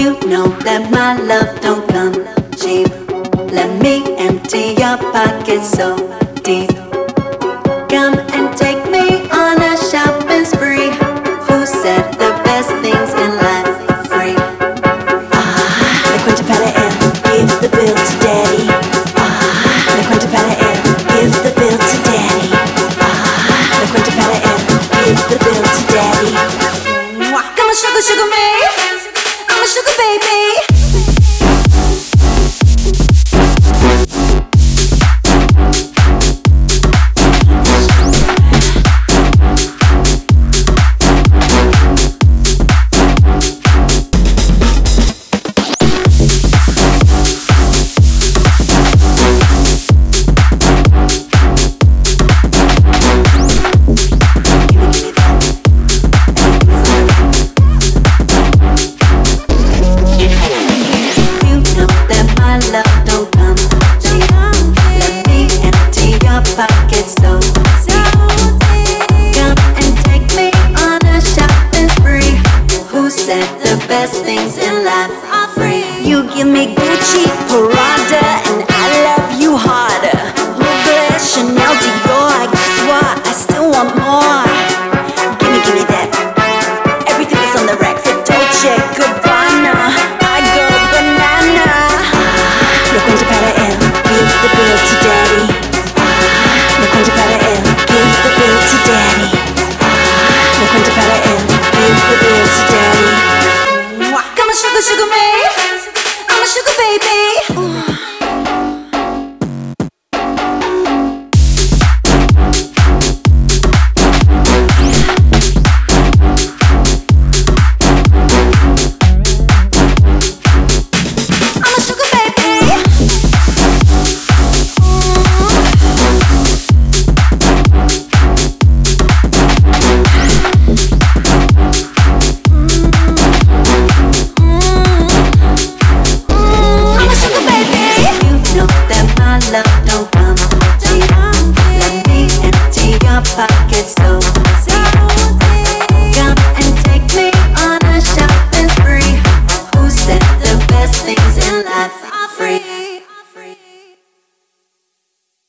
You know that my love don't come cheap. Let me empty your pockets so deep. Come and take me on a shopping spree. Who said the best things in life are free? Le quanto para el, give the bill to daddy. Le quanto para el, give the bill to daddy. Le quanto para el, give the bill to daddy. Come on, sugar, sugar me. I'm a sugar baby. Pockets so deep. Come and take me on a shopping spree. Who said the best things in life are free? You give me Gucci, Prada, and I love you harder. Mugler, Chanel, Dior, guess what? I still want more. Give me that. Everything is on the rack for Dolce Gabbana. I go banana. Lo quanto para él, give the bill to daddy. Lo quanto para él, give the bill to daddy. Lo quanto para él, give the bill to daddy. Come on, sugar, sugar me.